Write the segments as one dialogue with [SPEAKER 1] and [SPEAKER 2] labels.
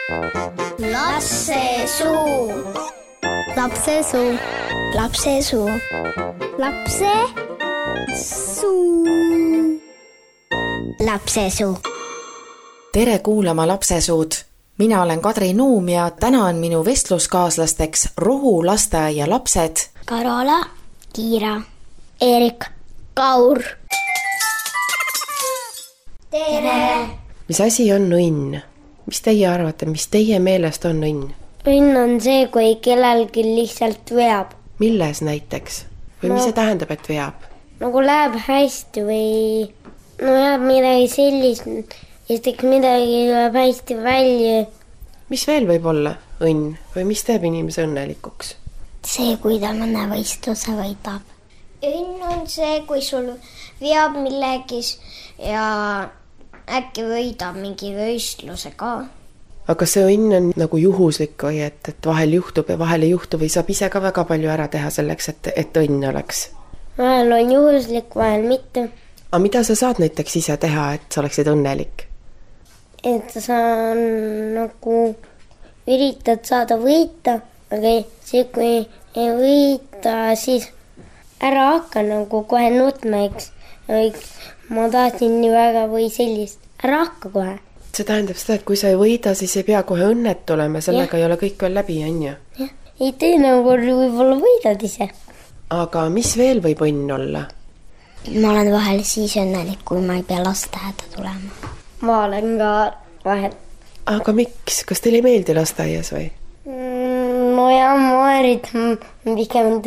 [SPEAKER 1] Lapsesuu. Lapsesuu. Lapsesuu. Lapsesuu. Lapsesuu.
[SPEAKER 2] Tere kuulama Lapsesuud. Mina olen Kadri Nuum ja täna on minu vestluskaaslasteks Rohu lasteaia lapsed
[SPEAKER 1] Karola, Kiira, Eerik, Kaur. Tere!
[SPEAKER 3] Mis asi on õnn? Mis teie arvate, mis teie meelest on õnn?
[SPEAKER 4] Õnn on see, kui kellelgi lihtsalt veab.
[SPEAKER 3] Milles näiteks? Või mis see tähendab, et veab?
[SPEAKER 4] Nagu läheb hästi või jääb midagi sellist, näiteks midagi läheb hästi välja.
[SPEAKER 3] Mis veel võib olla õnn või mis teeb inimese õnnelikuks?
[SPEAKER 1] See, kui ta mõne võistluse võidab.
[SPEAKER 5] Õnn on see, kui sul veab millegis ja äkki võidab mingi võistluse ka.
[SPEAKER 3] Aga see õnn on nagu juhuslik või et vahel juhtub ja vahel ei juhtu või saab ise ka väga palju ära teha selleks, et õnn oleks?
[SPEAKER 4] Vahel on juhuslik, vahel mitte.
[SPEAKER 3] Aga mida sa saad näiteks ise teha, et sa oleksid õnnelik?
[SPEAKER 4] Et sa nagu üritad saada võita, aga see, kui ei võita, siis ära hakka nagu kohe nutma, eks. Ma tahtsin nii väga või sellist. Ära hakka kohe.
[SPEAKER 3] See tähendab seda, et kui sa ei võida, siis ei pea kohe õnnet tulema, sellega ei ole kõik veel läbi, on ju?
[SPEAKER 4] Jah, ei teine kord võib-olla võidad ise.
[SPEAKER 3] Aga mis veel võib õnn olla?
[SPEAKER 1] Ma olen vahel siis õnnelik, kui ma ei pea lasteaeda tulema.
[SPEAKER 4] Ma olen ka vahel.
[SPEAKER 3] Aga miks? Kas teile ei meeldi lasteaias või?
[SPEAKER 4] No ja ma üritan pigem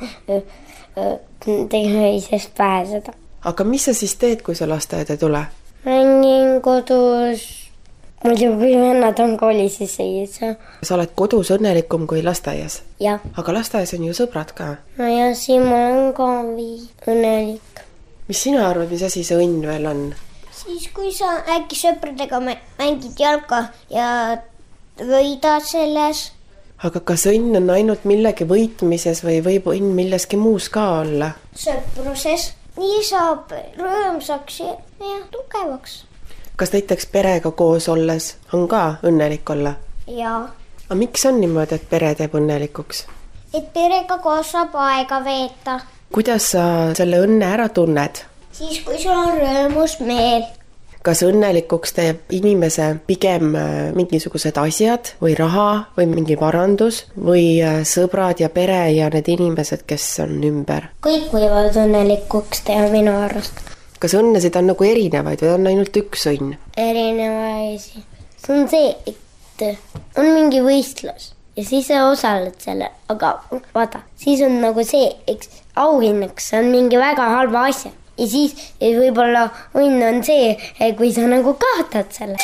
[SPEAKER 4] tegemisest pääseda.
[SPEAKER 3] Aga mis sa siis teed, kui sa lasteaeda ei tule?
[SPEAKER 4] Mängin kodus. Muidu kui vennad on koolis, siis ei saa.
[SPEAKER 3] Sa oled kodus õnnelikum kui lasteaias?
[SPEAKER 4] Jah.
[SPEAKER 3] Aga lasteaias on ju sõbrad ka?
[SPEAKER 4] No ja siin ma olen ka õnnelik.
[SPEAKER 3] Mis sina arvad, mis asi see õnn veel on?
[SPEAKER 5] Siis kui sa äkki sõpradega mängid jalka ja võidad selles.
[SPEAKER 3] Aga kas õnn on ainult millegi võitmises või võib õnn milleski muus ka olla?
[SPEAKER 5] Sõpruses. Nii saab rõõmsaks ja tugevaks.
[SPEAKER 3] Kas näiteks perega koos olles on ka õnnelik olla?
[SPEAKER 5] Jaa.
[SPEAKER 3] Aga miks on niimoodi, et pere teeb õnnelikuks?
[SPEAKER 5] Et perega koos saab aega veeta.
[SPEAKER 3] Kuidas sa selle õnne ära tunned?
[SPEAKER 5] Siis, kui sul on rõõmus meel.
[SPEAKER 3] Kas õnnelikuks teeb inimese pigem mingisugused asjad või raha või mingi varandus või sõbrad ja pere ja need inimesed, kes on ümber?
[SPEAKER 4] Kõik võivad õnnelikuks teha minu arust.
[SPEAKER 3] Kas õnnesid on nagu erinevaid või on ainult üks õnn?
[SPEAKER 4] Erinevaid. See on see, et on mingi võistlus ja siis sa osaled selle, aga vaata, siis on nagu see, eks auhinnaks on mingi väga halva asja. Ja siis võib-olla õnn on see, kui sa nagu kaotad selle.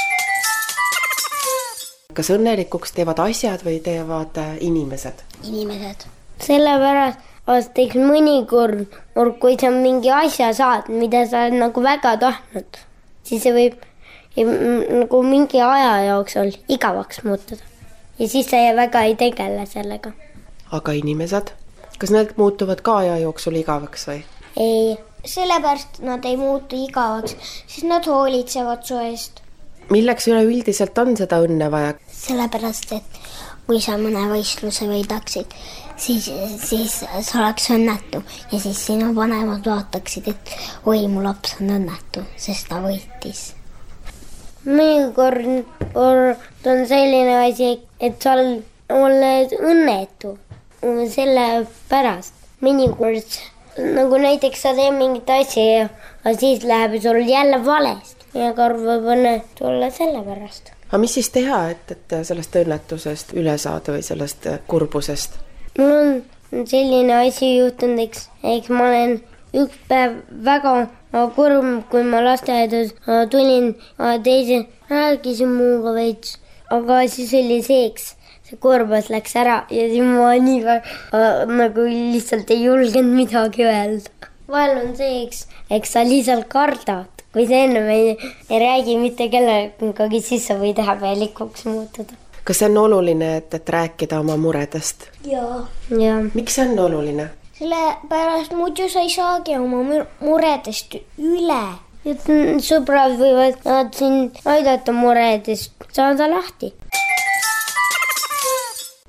[SPEAKER 3] Kas õnnelikuks teevad asjad või teevad inimesed?
[SPEAKER 1] Inimesed.
[SPEAKER 4] Sellepärast, et mõnikord, kui sa mingi asja saad, mida sa oled nagu väga tahtnud, siis see võib nagu mingi aja jooksul igavaks muutuda. Ja siis sa väga ei tegele sellega.
[SPEAKER 3] Aga inimesed? Kas need muutuvad ka aja jooksul igavaks või?
[SPEAKER 4] Ei.
[SPEAKER 5] Sellepärast nad ei muutu igavaks, siis nad hoolitsevad su eest.
[SPEAKER 3] Milleks üleüldiselt on seda õnne vaja?
[SPEAKER 1] Sellepärast, et kui sa mõne võistluse võidaksid, siis sa oleks õnnetu ja siis sinu vanemad vaataksid, et oi, mu laps on õnnetu, sest ta võitis.
[SPEAKER 4] Mõnikord on selline asi, et sa oled õnnetu selle pärast. Mõnikord nagu näiteks sa teed mingit asja ja siis läheb sul jälle valest. Ja karv võib õnnetu olla selle pärast.
[SPEAKER 3] Aga mis siis teha, et sellest õnnetusest üle saada või sellest kurbusest?
[SPEAKER 4] Mul on selline asi juhtunud, eks ma olen üks päev väga kurb, kui ma lasteaedus tulin, teise rääkisin muuga veits, aga siis oli seeks. See kurbus läks ära ja siis ma nii nagu lihtsalt ei julgenud midagi öelda. Vahel on see, eks sa lihtsalt kardad. Kui sa ennem ei räägi mitte kellegagi, siis sa võid häbelikuks muutuda.
[SPEAKER 3] Kas see on oluline, et rääkida oma muredest?
[SPEAKER 5] Jaa.
[SPEAKER 3] Miks see on oluline?
[SPEAKER 5] Sellepärast muidu sa ei saagi oma muredest üle.
[SPEAKER 4] Sõbrad võivad sind aidata muredest saada lahti.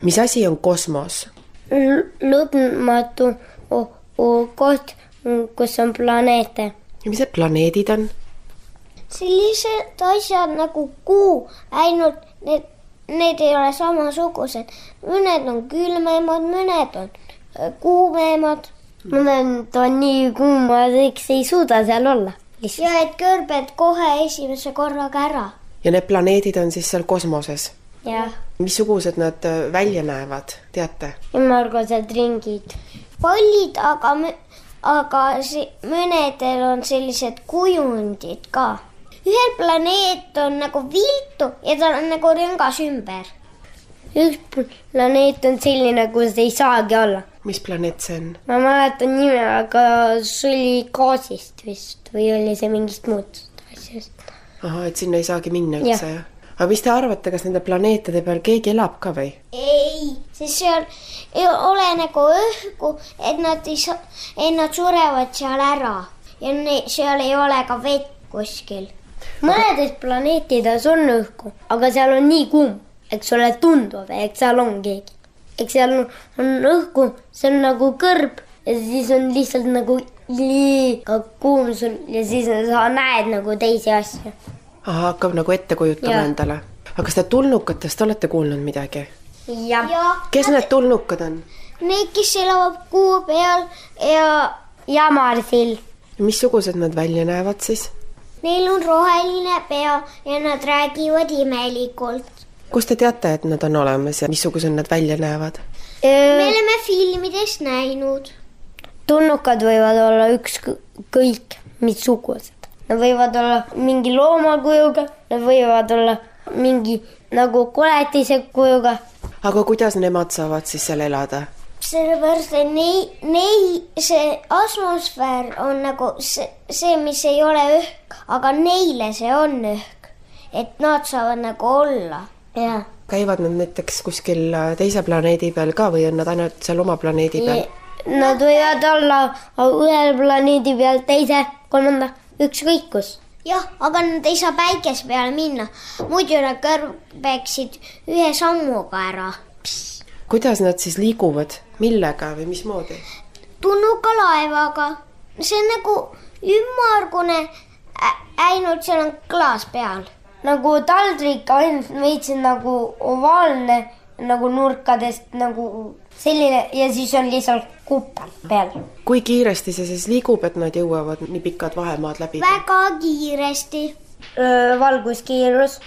[SPEAKER 3] mis asi on kosmos?
[SPEAKER 4] Lõpmatu koht, kus on planeete.
[SPEAKER 3] Ja mis need planeedid on?
[SPEAKER 5] Sellised asjad nagu kuu, ainult need ei ole samasugused. Mõned on külmemad, mõned on kuumemad.
[SPEAKER 4] Mõned on nii kuumad, eks ei suuda seal olla.
[SPEAKER 5] Ja et kõrbed kohe esimese korraga ära.
[SPEAKER 3] Ja need planeedid on siis seal kosmoses?
[SPEAKER 4] Ja.
[SPEAKER 3] Missugused nad välja näevad, teate?
[SPEAKER 4] Ümmargused ringid.
[SPEAKER 5] Pallid, aga mõnedel on sellised kujundid ka. Ühel planeet on nagu viltu ja ta on nagu rüngas ümber.
[SPEAKER 4] Üks planeet on selline, kus ei saagi olla.
[SPEAKER 3] Mis planeet see on?
[SPEAKER 4] Ma mäletan nime, aga see oli gaasist vist või oli see mingist muud asjast.
[SPEAKER 3] Aha, et sinna ei saagi minna üldse, jah? Aga mis te arvate, kas nende planeetide peal keegi elab ka või?
[SPEAKER 5] Ei, sest seal ei ole nagu õhku, et nad surevad seal ära ja seal ei ole ka vett kuskil.
[SPEAKER 4] Mõnedes planeetides on õhku, aga seal on nii kuum, eks ole tundub, eks seal on keegi. Eks seal on õhku, see on nagu kõrb ja siis on lihtsalt nagu liiga kuum sul ja siis sa näed nagu teisi asju.
[SPEAKER 3] Aha, hakkab nagu ette kujutama endale. Aga kas te tulnukatest olete kuulnud midagi?
[SPEAKER 4] Ja.
[SPEAKER 3] Kes need tulnukad on?
[SPEAKER 5] Need, kes elavad kuu peal
[SPEAKER 4] ja Marsil.
[SPEAKER 3] Missugused nad välja näevad siis?
[SPEAKER 5] Neil on roheline pea ja nad räägivad imelikult.
[SPEAKER 3] Kus te teate, et nad on olemas ja missugused nad välja näevad?
[SPEAKER 5] Me oleme filmidest näinud.
[SPEAKER 4] Tulnukad võivad olla ükskõik missugused. Nad võivad olla mingi loomakujuga, nad võivad olla mingi nagu koletise kujuga.
[SPEAKER 3] Aga kuidas nemad saavad siis seal elada?
[SPEAKER 5] Sellepärast, et see atmosfäär on nagu see, mis ei ole õhk, aga neile see on õhk, et nad saavad nagu olla.
[SPEAKER 4] Ja.
[SPEAKER 3] Käivad nad näiteks kuskil teise planeedi peal ka või on nad ainult seal oma planeedi peal?
[SPEAKER 4] Nad võivad olla ühel planeedi peal, teise, kolmanda, ükskõik kus.
[SPEAKER 5] Jah, aga nad ei saa päikese peale minna, muidu nad kõrbeksid ühe sammuga ära.
[SPEAKER 3] Kuidas nad siis liiguvad? Millega või mismoodi?
[SPEAKER 5] Tulnuka laevaga. See on nagu ümmargune, ainult seal on klaas peal.
[SPEAKER 4] Nagu taldrik, ainult veits nagu ovaalne, nagu nurkadest nagu selline ja siis on lihtsalt kuppel peal.
[SPEAKER 3] Kui kiiresti see siis liigub, et nad jõuavad nii pikad vahemaad läbi?
[SPEAKER 5] Väga kiiresti.
[SPEAKER 4] Valguskiirus.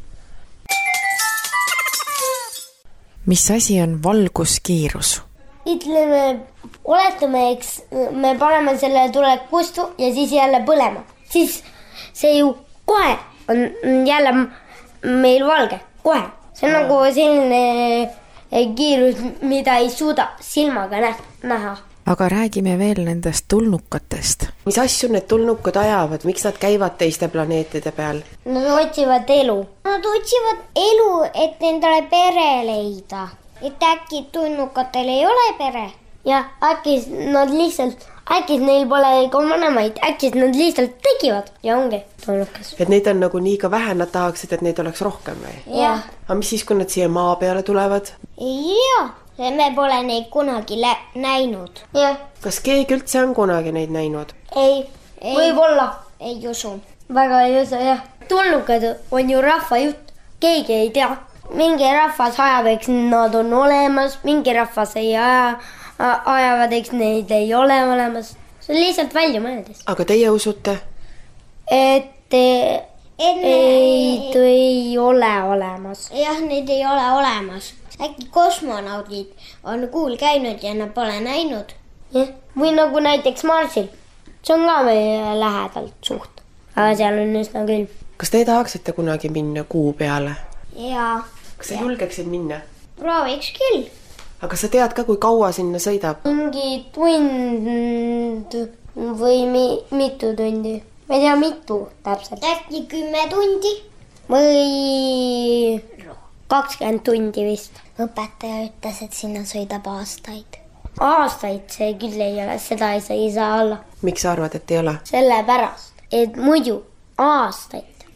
[SPEAKER 2] Mis asi on valguskiirus?
[SPEAKER 4] Ütleme, oletame, eks me paneme selle tule kustu ja siis jälle põlema. Siis see ju kohe on jälle meil valge, kohe. See on nagu selline kiirus, mida ei suuda silmaga näha.
[SPEAKER 2] Aga räägime veel nendest tulnukatest.
[SPEAKER 3] Mis asju need tulnukad ajavad? Miks nad käivad teiste planeetide peal?
[SPEAKER 4] Nad otsivad elu.
[SPEAKER 5] Nad otsivad elu, et endale pere leida. Et äkki tulnukatel ei ole pere.
[SPEAKER 4] Ja äkki neil pole ka vanemaid. Äkki nad lihtsalt tegivad ja ongi tulnukas.
[SPEAKER 3] Et neid on nagu nii ka vähe, nad tahaksid, et neid oleks rohkem või?
[SPEAKER 5] Jah.
[SPEAKER 3] Aga mis siis, kui nad siia maa peale tulevad?
[SPEAKER 5] Jah. Me pole neid kunagi näinud.
[SPEAKER 4] Jah.
[SPEAKER 3] Kas keegi üldse on kunagi neid näinud?
[SPEAKER 4] Ei. Võib-olla.
[SPEAKER 5] Ei usu.
[SPEAKER 4] Väga ei usu, jah. Tulnukad on ju rahva jutt. Keegi ei tea. Mingi rahvas ajab, eks nad on olemas. Mingi rahvas ei ajavad, eks neid ei ole olemas. See on lihtsalt välja mõeldes.
[SPEAKER 3] Aga teie usute?
[SPEAKER 4] Et neid ei ole olemas.
[SPEAKER 5] Jah, neid ei ole olemas. Äkki kosmonaudid on kuul käinud ja nad pole näinud.
[SPEAKER 4] Ja. Või nagu näiteks Marsil. See on ka meie lähedalt suht. Aga seal on üsna külm.
[SPEAKER 3] Kas te tahaksite kunagi minna kuu peale?
[SPEAKER 5] Jaa.
[SPEAKER 3] Kas sa julgeksid minna?
[SPEAKER 5] Prooviks küll.
[SPEAKER 3] Aga sa tead ka, kui kaua sinna sõidab?
[SPEAKER 4] Mingi tund või mitu tundi. Ma ei tea, mitu täpselt.
[SPEAKER 5] Äkki 10 tundi?
[SPEAKER 4] Või 20 tundi vist.
[SPEAKER 1] Õpetaja ütles, et sinna sõidab aastaid.
[SPEAKER 4] Aastaid see küll ei ole, seda ei saa olla.
[SPEAKER 3] Miks sa arvad, et ei ole?
[SPEAKER 4] Sellepärast, et muidu aastaid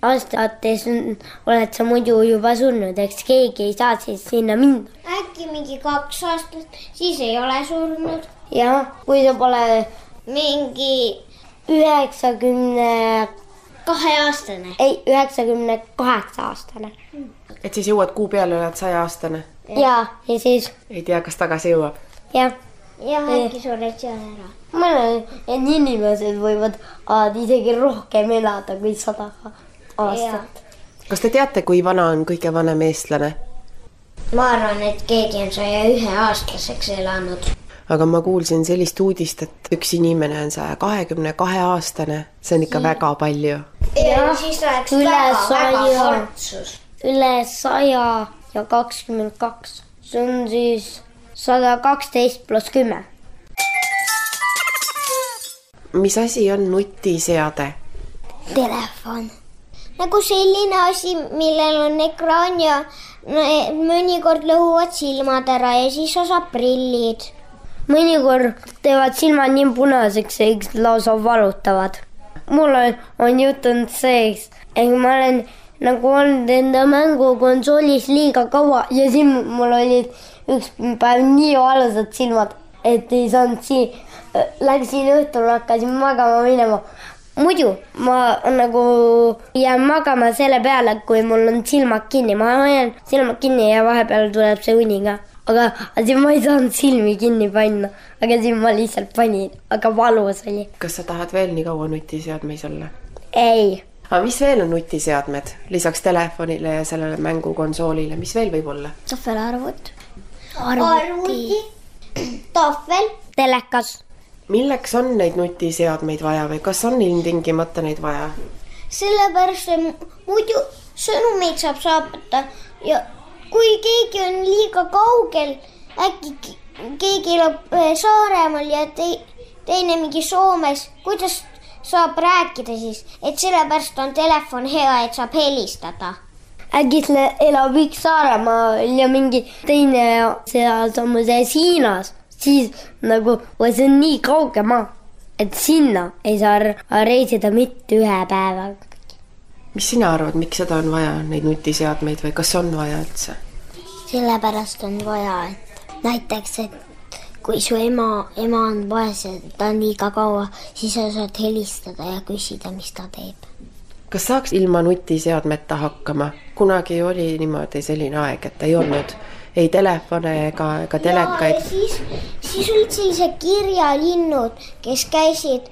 [SPEAKER 4] aastates oled sa muidu juba surnud, eks keegi ei saa siis sinna minna.
[SPEAKER 5] Äkki mingi 2 aastat, siis ei ole surnud.
[SPEAKER 4] Jah, kui sa pole
[SPEAKER 5] mingi
[SPEAKER 4] 92
[SPEAKER 5] aastane.
[SPEAKER 4] Ei, 98 aastane.
[SPEAKER 3] Et siis jõuad kuu peale, oled 100 aastane?
[SPEAKER 4] Ja siis...
[SPEAKER 3] Ei tea, kas tagasi jõuab?
[SPEAKER 4] Jah.
[SPEAKER 5] Jah, äkki sured seal ära.
[SPEAKER 4] Mõned inimesed võivad isegi rohkem elada kui 100 aastat.
[SPEAKER 3] Kas te teate, kui vana on kõige vanem eestlane?
[SPEAKER 5] Ma arvan, et keegi on 101 aastaseks elanud.
[SPEAKER 3] Aga ma kuulsin sellist uudist, et üks inimene on 122 aastane. See on ikka väga palju.
[SPEAKER 5] Ja siis oleks väga võrdsus.
[SPEAKER 4] Üle 100 ja 22. See on siis 112 pluss 10.
[SPEAKER 3] Mis asi on nutiseade?
[SPEAKER 1] Telefon.
[SPEAKER 5] Nagu selline asi, millel on ekraan ja mõnikord lõhuvad silmad ära ja siis osab prillid.
[SPEAKER 4] Mõnikord teevad silmad nii punaseks, eks lausa valutavad. Mul on jutunud seeks, et ma olen nagu olnud enda mängukonsoolis liiga kaua ja siin mul olid üks päev nii valusad silmad, et ei saanud läksin õhtul, hakkasin magama minema. Muidu ma nagu jään magama selle peale, kui mul on silmad kinni. Ma jään silmad kinni ja vahepeal tuleb see uni ka. Aga siin ma ei saanud silmi kinni panna. Aga siin ma lihtsalt panin. Aga valus oli.
[SPEAKER 3] Kas sa tahad veel nii kaua nutiseadmeis olla?
[SPEAKER 4] Ei.
[SPEAKER 3] Aga mis veel on nutiseadmed? Lisaks telefonile ja sellele mängukonsoolile. Mis veel võib olla?
[SPEAKER 1] Tahvelarvut.
[SPEAKER 5] Arvuti. Tahvel.
[SPEAKER 4] Telekas.
[SPEAKER 3] Milleks on neid nutiseadmeid vaja või kas on ilmtingimata neid vaja?
[SPEAKER 5] Sellepärast, et muidu sõnumeid saab saata ja kui keegi on liiga kaugel, äkki keegi elab Saaremaal ja teine mingi Soomes, kuidas saab rääkida siis? Et sellepärast on telefon hea, et saab helistada.
[SPEAKER 4] Äkki elab üks Saaremaal ja mingi teine seal samuses Hiinas. Siis nagu see on nii kauge maa, et sinna ei saa reisida mitte 1 päeva.
[SPEAKER 3] Mis sina arvad, miks seda on vaja, neid nutiseadmeid või kas on vaja üldse?
[SPEAKER 1] Sellepärast on vaja, et näiteks, et kui su ema on vaes ja ta on liiga kaua, siis sa saad helistada ja küsida, mis ta teeb.
[SPEAKER 3] Kas saaks ilma nutiseadmeta hakkama? Kunagi oli niimoodi selline aeg, et ei olnud ei telefone ega telekaid.
[SPEAKER 5] Ja siis olid sellised kirjalinnud, kes käisid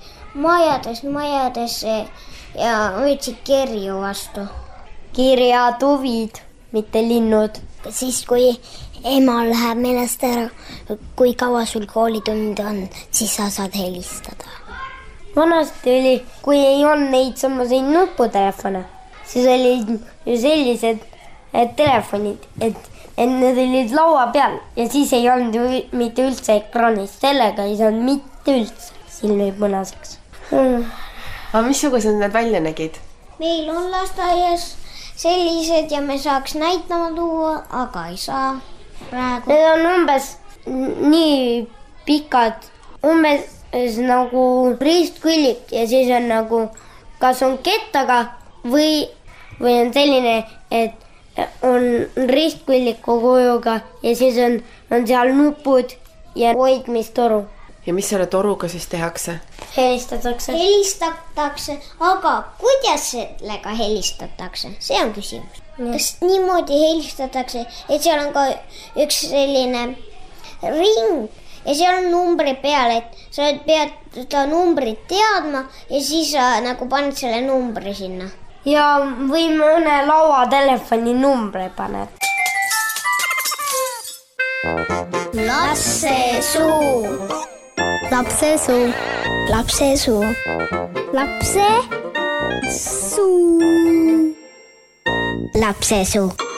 [SPEAKER 5] majadesse ja võtsid kirju vastu.
[SPEAKER 4] Kirjatuvid, mitte linnud.
[SPEAKER 1] Siis kui ema läheb meelest ära, kui kaua sul koolitund on, siis sa saad helistada.
[SPEAKER 4] Vanasti oli, kui ei olnud neid samaseid nuputelefone, siis olid ju sellised telefonid, et need olid laua peal ja siis ei olnud ju mitte üldse ekraanist. Sellega ei saanud mitte üldse silmi punaseks.
[SPEAKER 3] Aga missugused need välja nägid?
[SPEAKER 5] Meil on lasteaias sellised ja me saaks näitama tuua, aga ei saa praegu.
[SPEAKER 4] Need on umbes nii pikad, umbes nagu ristküllik ja siis on nagu, kas on kettaga või on selline, et on ristkülliku kujuga ja siis on seal nupud ja hoidmistoru.
[SPEAKER 3] Ja mis selle toruga siis tehakse?
[SPEAKER 5] Helistatakse, aga kuidas sellega helistatakse? See on küsimus. Kas niimoodi helistatakse, et seal on ka üks selline ring ja seal on numbri peal, et sa pead seda numbrit teadma ja siis sa nagu paned selle numbri sinna.
[SPEAKER 4] Ja või mõne lauatelefoni numbri paned.
[SPEAKER 5] Lapsesuu.
[SPEAKER 1] Lapsesuu. Lapsesuu. Lapsesuu. Lapsesuu.